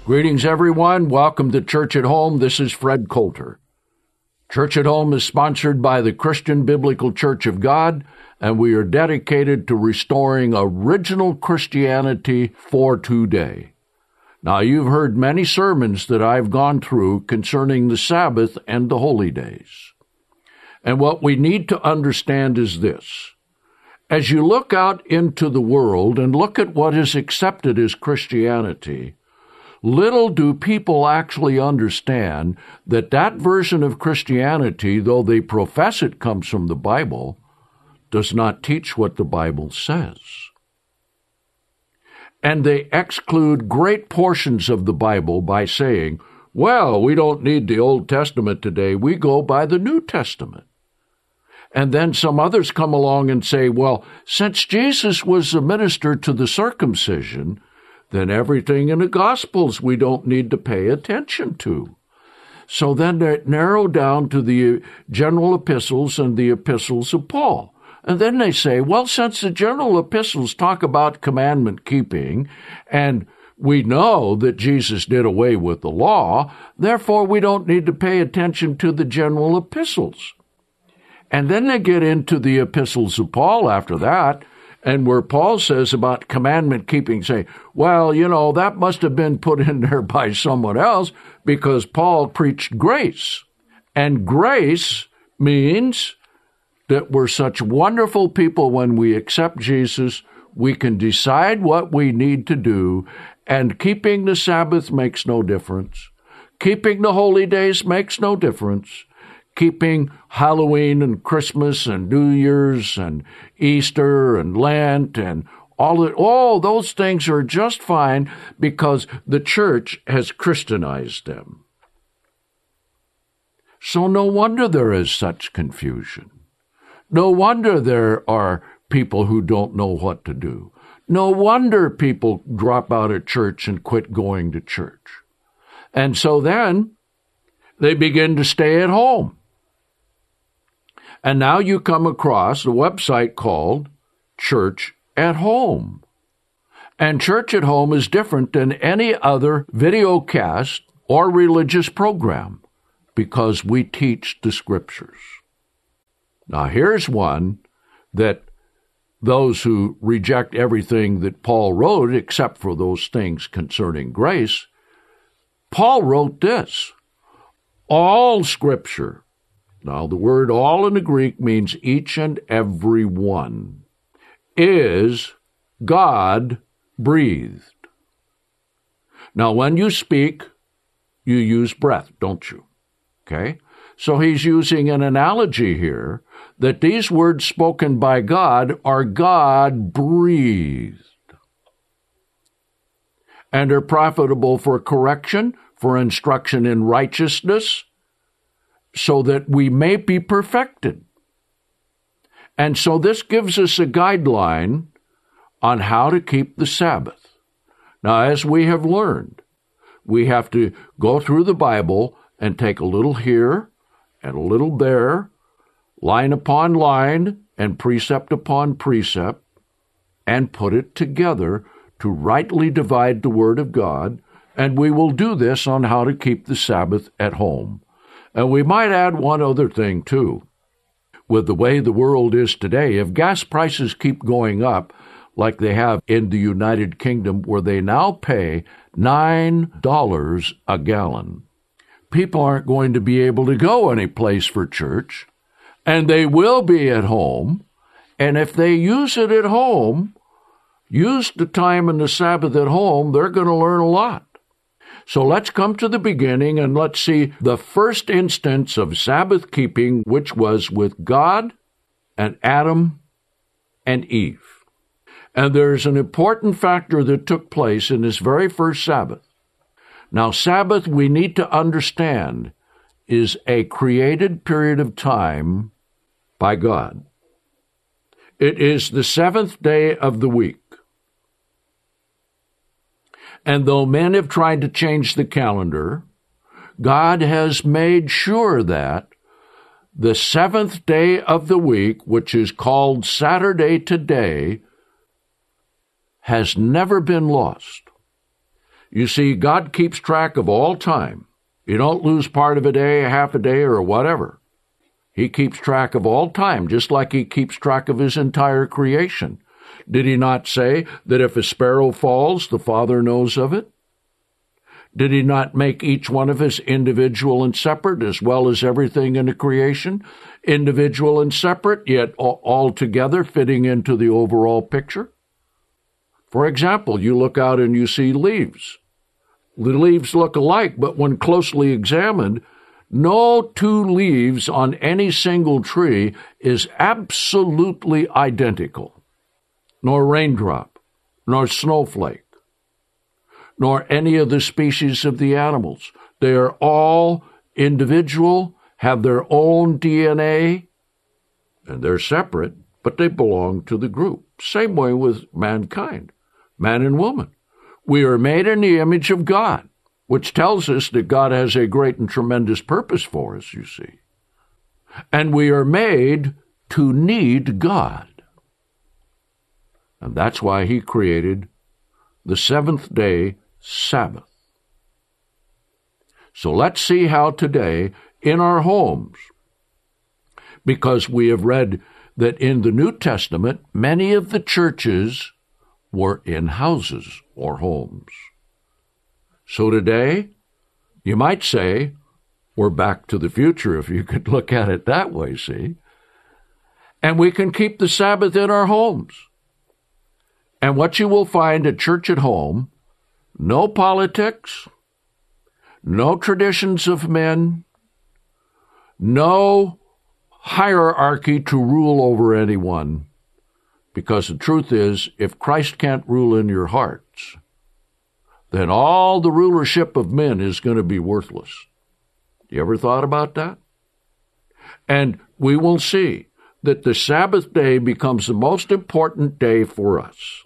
Greetings, everyone. Welcome to Church at Home. This is Fred Coulter. Church at Home is sponsored by the Christian Biblical Church of God, and we are dedicated to restoring original Christianity for today. Now, you've heard many sermons that I've gone through concerning the Sabbath and the holy days. And what we need to understand is this. As you look out into the world and look at what is accepted as Christianity, little do people actually understand that that version of Christianity, though they profess it comes from the Bible, does not teach what the Bible says. And they exclude great portions of the Bible by saying, well, we don't need the Old Testament today, we go by the New Testament. And then some others come along and say, well, since Jesus was a minister to the circumcision, then everything in the Gospels we don't need to pay attention to. So then they narrow down to the general epistles and the epistles of Paul. And then they say, well, since the general epistles talk about commandment keeping, and we know that Jesus did away with the law, therefore we don't need to pay attention to the general epistles. And then they get into the epistles of Paul after that, and where Paul says about commandment keeping, say, well, that must have been put in there by someone else because Paul preached grace. And grace means that we're such wonderful people when we accept Jesus, we can decide what we need to do, and keeping the Sabbath makes no difference. Keeping the holy days makes no difference. Keeping Halloween and Christmas and New Year's and Easter and Lent and all those things are just fine because the church has Christianized them. So no wonder there is such confusion. No wonder there are people who don't know what to do. No wonder people drop out of church and quit going to church. And so then they begin to stay at home. And now you come across a website called Church at Home. And Church at Home is different than any other video cast or religious program because we teach the Scriptures. Now here's one that those who reject everything that Paul wrote, except for those things concerning grace, Paul wrote this, all Scripture. Now, the word all in the Greek means each and every one, is God-breathed. Now, when you speak, you use breath, don't you? Okay? So he's using an analogy here that these words spoken by God are God-breathed and are profitable for correction, for instruction in righteousness, so that we may be perfected. And so this gives us a guideline on how to keep the Sabbath. Now, as we have learned, we have to go through the Bible and take a little here and a little there, line upon line and precept upon precept, and put it together to rightly divide the Word of God, and we will do this on how to keep the Sabbath at home. And we might add one other thing, too. With the way the world is today, if gas prices keep going up like they have in the United Kingdom, where they now pay $9 a gallon, people aren't going to be able to go any place for church, and they will be at home. And if they use it at home, use the time in the Sabbath at home, they're going to learn a lot. So let's come to the beginning and let's see the first instance of Sabbath keeping, which was with God and Adam and Eve. And there's an important factor that took place in this very first Sabbath. Now, Sabbath, we need to understand, is a created period of time by God. It is the seventh day of the week. And though men have tried to change the calendar, God has made sure that the seventh day of the week, which is called Saturday today, has never been lost. You see, God keeps track of all time. You don't lose part of a day, half a day, or whatever. He keeps track of all time, just like he keeps track of his entire creation. Did he not say that if a sparrow falls, the Father knows of it? Did he not make each one of us individual and separate, as well as everything in the creation? Individual and separate, yet all together fitting into the overall picture? For example, you look out and you see leaves. The leaves look alike, but when closely examined, no two leaves on any single tree is absolutely identical, nor raindrop, nor snowflake, nor any of the species of the animals. They are all individual, have their own DNA, and they're separate, but they belong to the group. Same way with mankind, man and woman. We are made in the image of God, which tells us that God has a great and tremendous purpose for us, you see. And we are made to need God. And that's why he created the seventh-day Sabbath. So let's see how today, in our homes, because we have read that in the New Testament, many of the churches were in houses or homes. So today, you might say, we're back to the future, if you could look at it that way, see? And we can keep the Sabbath in our homes. And what you will find at church at home, no politics, no traditions of men, no hierarchy to rule over anyone. Because the truth is, if Christ can't rule in your hearts, then all the rulership of men is going to be worthless. You ever thought about that? And we will see that the Sabbath day becomes the most important day for us.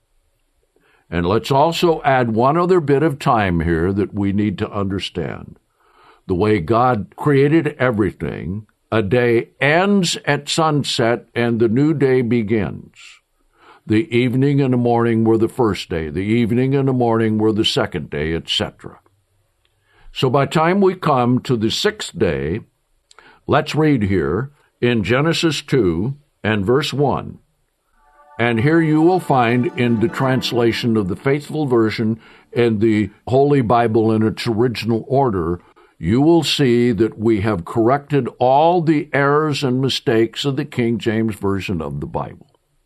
And let's also add one other bit of time here that we need to understand. The way God created everything, a day ends at sunset and the new day begins. The evening and the morning were the first day. The evening and the morning were the second day, etc. So by the time we come to the sixth day, let's read here in Genesis 2 and verse 1. And here you will find in the translation of the Faithful Version and the Holy Bible in its original order, you will see that we have corrected all the errors and mistakes of the King James Version of the Bible.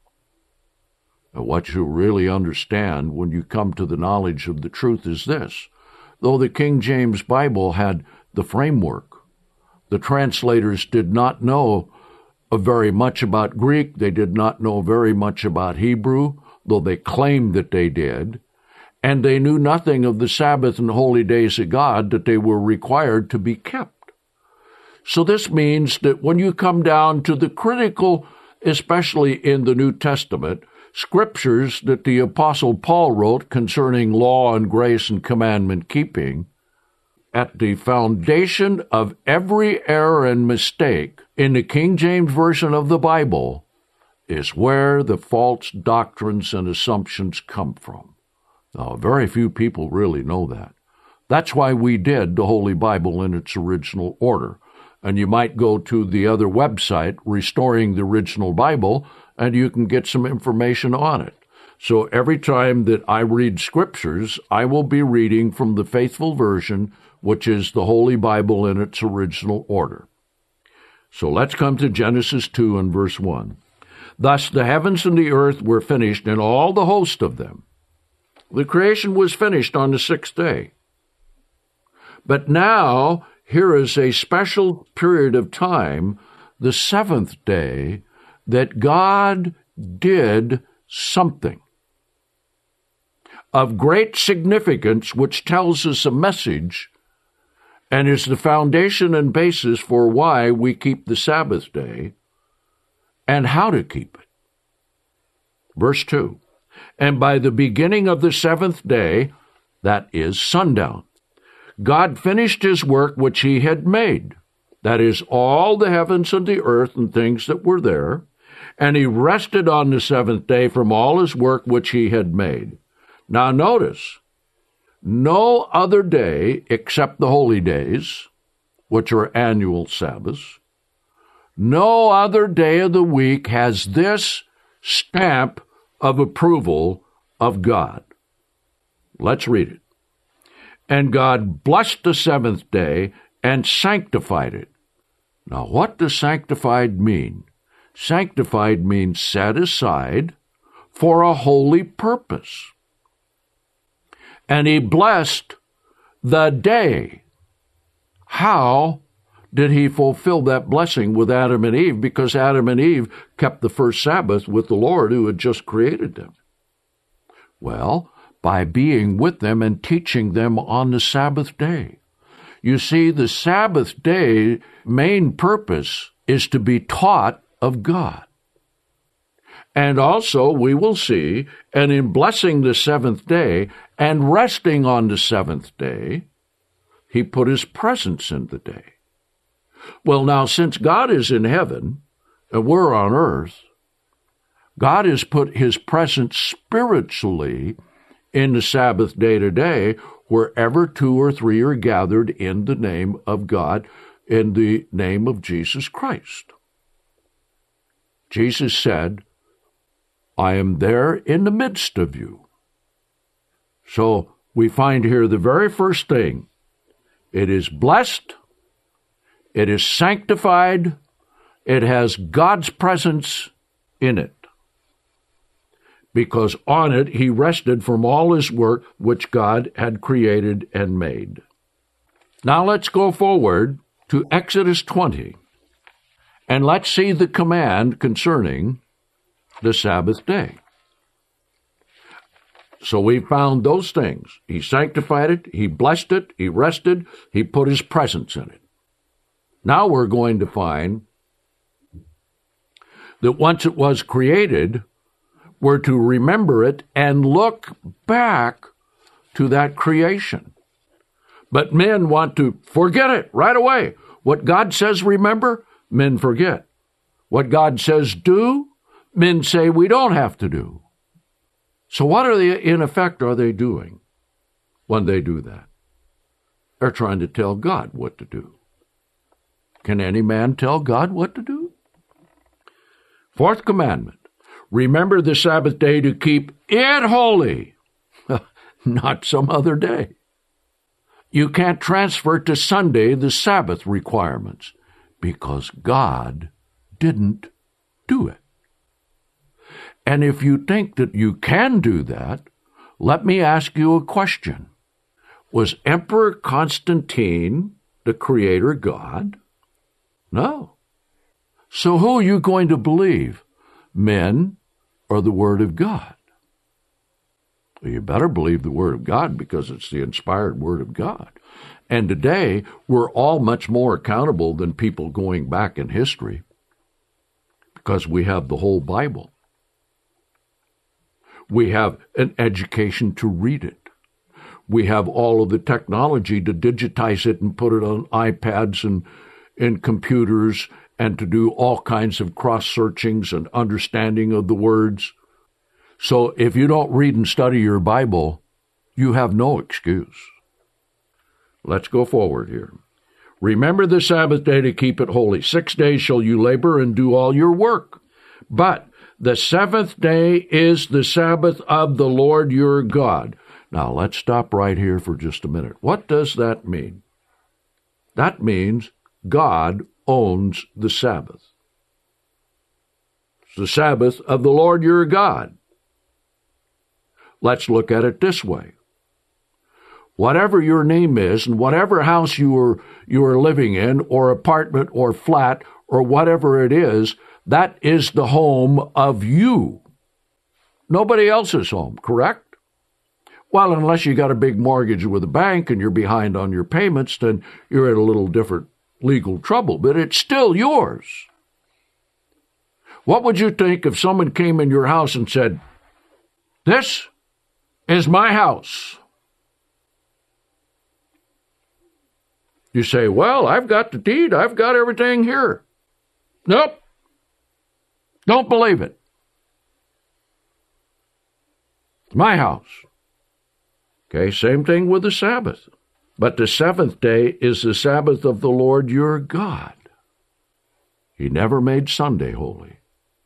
And what you really understand when you come to the knowledge of the truth is this. Though the King James Bible had the framework, the translators did not know very much about Greek. They did not know very much about Hebrew, though they claimed that they did. And they knew nothing of the Sabbath and holy days of God that they were required to be kept. So this means that when you come down to the critical, especially in the New Testament, scriptures that the Apostle Paul wrote concerning law and grace and commandment keeping, at the foundation of every error and mistake in the King James Version of the Bible is where the false doctrines and assumptions come from. Now, very few people really know that. That's why we did the Holy Bible in its original order. And you might go to the other website, Restoring the Original Bible, and you can get some information on it. So every time that I read scriptures, I will be reading from the Faithful Version, which is the Holy Bible in its original order. So let's come to Genesis 2 and verse 1. Thus the heavens and the earth were finished, and all the host of them. The creation was finished on the sixth day. But now, here is a special period of time, the seventh day, that God did something of great significance, which tells us a message and is the foundation and basis for why we keep the Sabbath day and how to keep it. Verse 2, and by the beginning of the seventh day, that is sundown, God finished his work which he had made, that is, all the heavens and the earth and things that were there, and he rested on the seventh day from all his work which he had made. Now notice, no other day except the holy days, which are annual Sabbaths, no other day of the week has this stamp of approval of God. Let's read it. And God blessed the seventh day and sanctified it. Now, what does sanctified mean? Sanctified means set aside for a holy purpose. And he blessed the day. How did he fulfill that blessing with Adam and Eve? Because Adam and Eve kept the first Sabbath with the Lord who had just created them. Well, by being with them and teaching them on the Sabbath day. You see, the Sabbath day main purpose is to be taught of God. And also, we will see, and in blessing the seventh day and resting on the seventh day, he put his presence in the day. Well, now, since God is in heaven and we're on earth, God has put his presence spiritually in the Sabbath day today, wherever two or three are gathered in the name of God, in the name of Jesus Christ. Jesus said, I am there in the midst of you. So we find here the very first thing. It is blessed, it is sanctified, it has God's presence in it. Because on it he rested from all his work which God had created and made. Now let's go forward to Exodus 20, and let's see the command concerning the Sabbath day. So we found those things. He sanctified it, he blessed it, he rested, he put his presence in it. Now we're going to find that once it was created, we're to remember it and look back to that creation. But men want to forget it right away. What God says remember, men forget. What God says do, men say we don't have to do. So what are they, in effect, are they doing when they do that? They're trying to tell God what to do. Can any man tell God what to do? Fourth commandment. Remember the Sabbath day to keep it holy, not some other day. You can't transfer to Sunday the Sabbath requirements because God didn't do it. And if you think that you can do that, let me ask you a question. Was Emperor Constantine the creator God? No. So who are you going to believe? Men or the Word of God? Well, you better believe the Word of God because it's the inspired Word of God. And today, we're all much more accountable than people going back in history because we have the whole Bible. We have an education to read it. We have all of the technology to digitize it and put it on iPads and computers and to do all kinds of cross-searchings and understanding of the words. So if you don't read and study your Bible, you have no excuse. Let's go forward here. Remember the Sabbath day to keep it holy. 6 days shall you labor and do all your work. But the seventh day is the Sabbath of the Lord your God. Now let's stop right here for just a minute. What does that mean? That means God owns the Sabbath. It's the Sabbath of the Lord your God. Let's look at it this way. Whatever your name is and whatever house you are living in or apartment or flat or whatever it is, that is the home of you. Nobody else's home, correct? Well, unless you got a big mortgage with a bank and you're behind on your payments, then you're in a little different legal trouble, but it's still yours. What would you think if someone came in your house and said, "This is my house"? You say, "Well, I've got the deed, I've got everything here." Nope. Don't believe it. It's my house. Okay, same thing with the Sabbath. But the seventh day is the Sabbath of the Lord your God. He never made Sunday holy.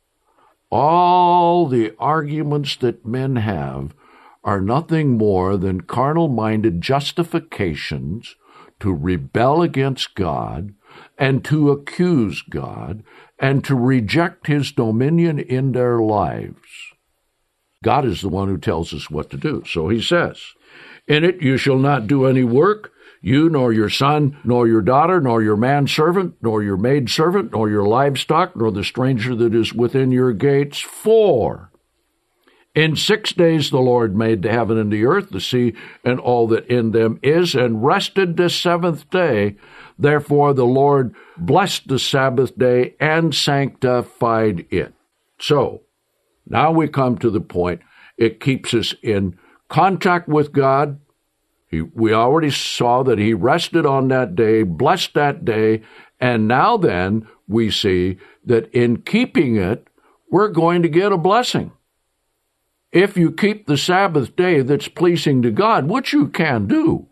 All the arguments that men have are nothing more than carnal-minded justifications to rebel against God and to accuse God and to reject His dominion in their lives. God is the one who tells us what to do. So He says, "In it you shall not do any work, you nor your son, nor your daughter, nor your manservant, nor your maidservant, nor your livestock, nor the stranger that is within your gates. For in 6 days the Lord made the heaven and the earth, the sea, and all that in them is, and rested the seventh day. Therefore the Lord blessed the Sabbath day and sanctified it." So, now we come to the point. It keeps us in contact with God. We already saw that He rested on that day, blessed that day, and now then we see that in keeping it, we're going to get a blessing. If you keep the Sabbath day that's pleasing to God, which you can do,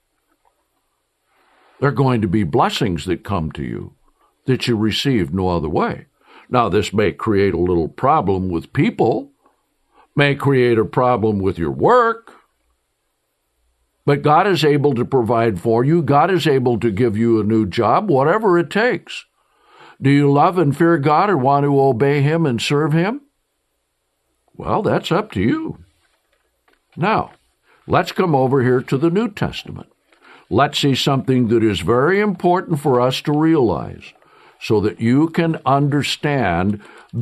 there are going to be blessings that come to you that you receive no other way. Now, this may create a little problem with people, may create a problem with your work, but God is able to provide for you. God is able to give you a new job, whatever it takes. Do you love and fear God or want to obey Him and serve Him? Well, that's up to you. Now, let's come over here to the New Testament. Let's see something that is very important for us to realize so that you can understand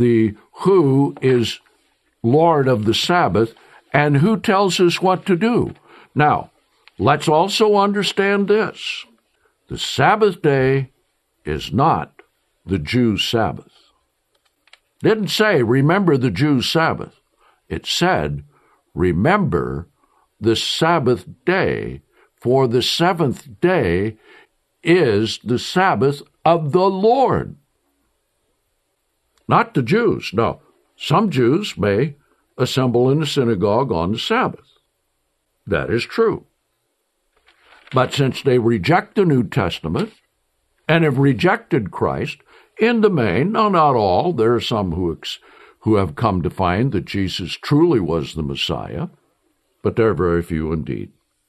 who is Lord of the Sabbath and who tells us what to do. Now, let's also understand this. The Sabbath day is not the Jews' Sabbath. It didn't say, remember the Jews' Sabbath. It said, remember the Sabbath day, for the seventh day is the Sabbath of the Lord. Not the Jews. No, some Jews may assemble in the synagogue on the Sabbath. That is true. But since they reject the New Testament and have rejected Christ, in the main, no, not all, there are some who have come to find that Jesus truly was the Messiah, but there are very few indeed.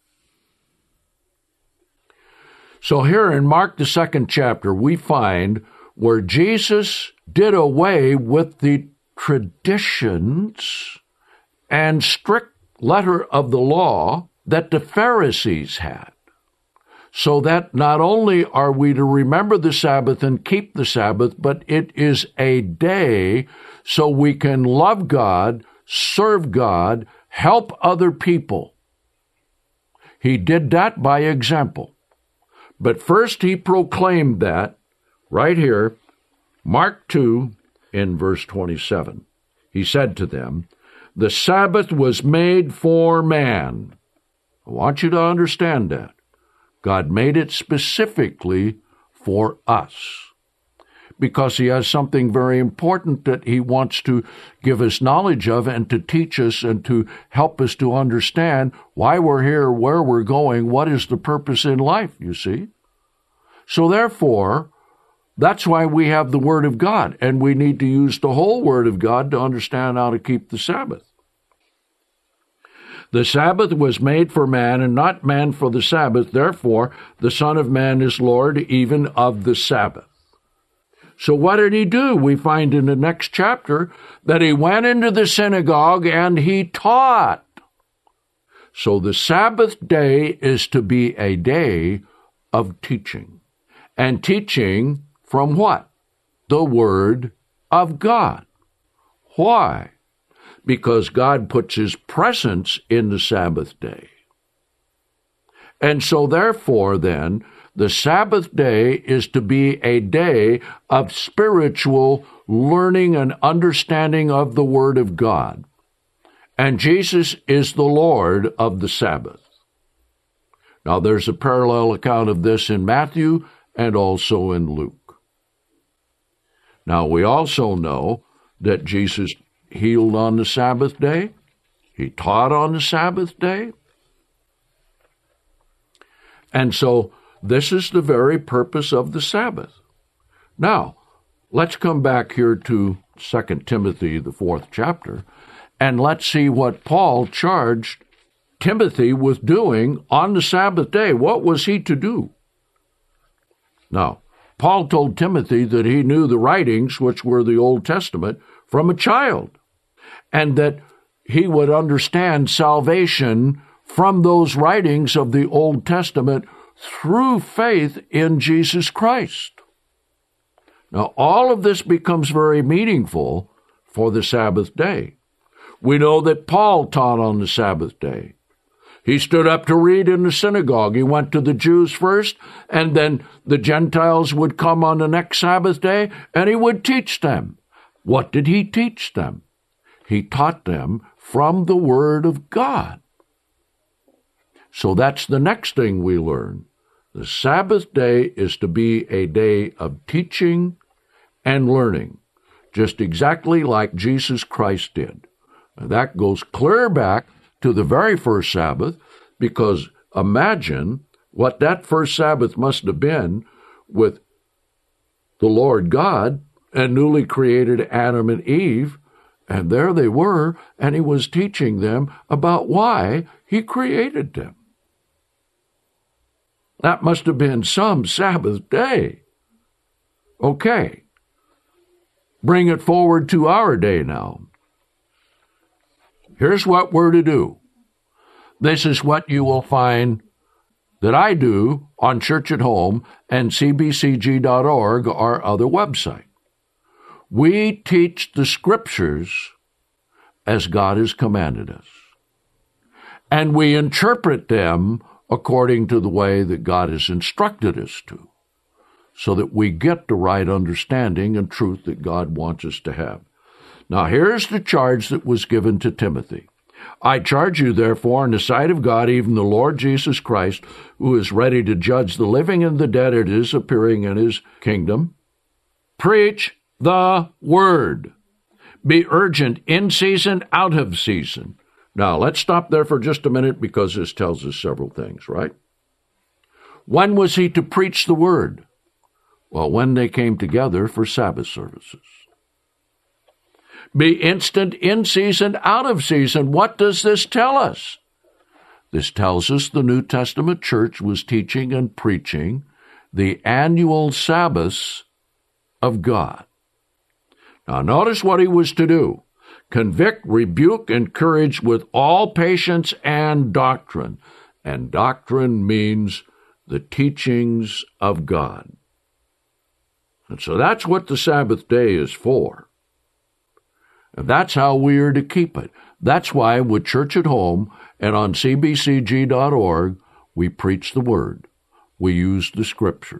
So here in Mark, the 2nd chapter, we find where Jesus did away with the traditions and strict letter of the law that the Pharisees had, so that not only are we to remember the Sabbath and keep the Sabbath, but it is a day so we can love God, serve God, help other people. He did that by example. But first he proclaimed that, right here, Mark 2 in verse 27. He said to them, "The Sabbath was made for man." I want you to understand that. God made it specifically for us, because He has something very important that He wants to give us knowledge of and to teach us and to help us to understand why we're here, where we're going, what is the purpose in life, you see. So therefore, that's why we have the Word of God, and we need to use the whole Word of God to understand how to keep the Sabbath. The Sabbath was made for man, and not man for the Sabbath. Therefore, the Son of Man is Lord even of the Sabbath. So what did He do? We find in the next chapter that He went into the synagogue and He taught. So the Sabbath day is to be a day of teaching. And teaching from what? The Word of God. Why? Because God puts His presence in the Sabbath day. And so therefore then, the Sabbath day is to be a day of spiritual learning and understanding of the Word of God. And Jesus is the Lord of the Sabbath. Now there's a parallel account of this in Matthew and also in Luke. Now we also know that Jesus healed on the Sabbath day. He taught on the Sabbath day. And so this is the very purpose of the Sabbath. Now, let's come back here to 2 Timothy, the 4th chapter, and let's see what Paul charged Timothy with doing on the Sabbath day. What was he to do? Now, Paul told Timothy that he knew the writings, which were the Old Testament, from a child, and that he would understand salvation from those writings of the Old Testament through faith in Jesus Christ. Now, all of this becomes very meaningful for the Sabbath day. We know that Paul taught on the Sabbath day. He stood up to read in the synagogue. He went to the Jews first, and then the Gentiles would come on the next Sabbath day, and he would teach them. What did he teach them? He taught them from the Word of God. So that's the next thing we learn. The Sabbath day is to be a day of teaching and learning, just exactly like Jesus Christ did. And that goes clear back to the very first Sabbath, because imagine what that first Sabbath must have been with the Lord God and newly created Adam and Eve, and there they were, and he was teaching them about why he created them. That must have been some Sabbath day. Okay. Bring it forward to our day now. Here's what we're to do. This is what you will find that I do on Church at Home and cbcg.org, our other website. We teach the Scriptures as God has commanded us, and we interpret them according to the way that God has instructed us to, so that we get the right understanding and truth that God wants us to have. Now, here's the charge that was given to Timothy. I charge you, therefore, in the sight of God, even the Lord Jesus Christ, who is ready to judge the living and the dead at his appearing in his kingdom, preach the word. Be urgent in season, out of season. Now, let's stop there for just a minute, because this tells us several things, right? When was he to preach the word? Well, when they came together for Sabbath services. Be instant in season, out of season. What does this tell us? This tells us the New Testament church was teaching and preaching the annual Sabbaths of God. Now, notice what he was to do. Convict, rebuke, encourage with all patience and doctrine. And doctrine means the teachings of God. And so that's what the Sabbath day is for. And that's how we are to keep it. That's why with Church at Home and on cbcg.org, we preach the Word. We use the Scriptures.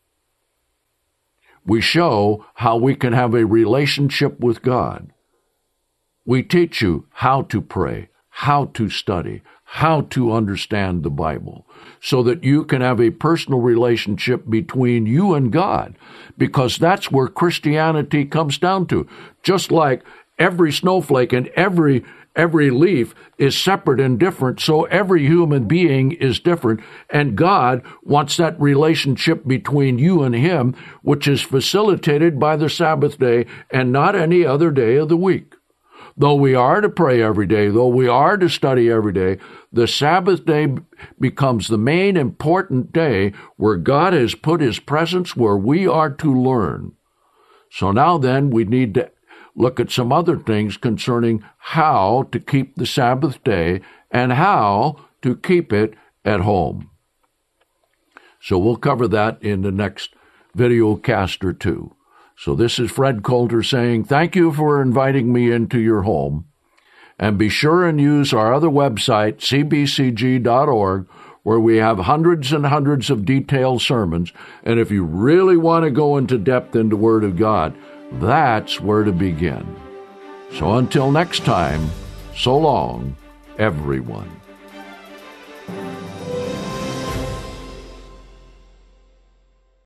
We show how we can have a relationship with God. We teach you how to pray, how to study, how to understand the Bible, so that you can have a personal relationship between you and God, because that's where Christianity comes down to. Just like every snowflake and every leaf is separate and different, so every human being is different, and God wants that relationship between you and Him, which is facilitated by the Sabbath day and not any other day of the week. Though we are to pray every day, though we are to study every day, the Sabbath day becomes the main important day where God has put His presence where we are to learn. So now then, we need to look at some other things concerning how to keep the Sabbath day and how to keep it at home. So we'll cover that in the next video cast or two. So this is Fred Coulter saying, thank you for inviting me into your home. And be sure and use our other website, cbcg.org, where we have hundreds and hundreds of detailed sermons. And if you really want to go into depth in the Word of God, that's where to begin. So until next time, so long, everyone.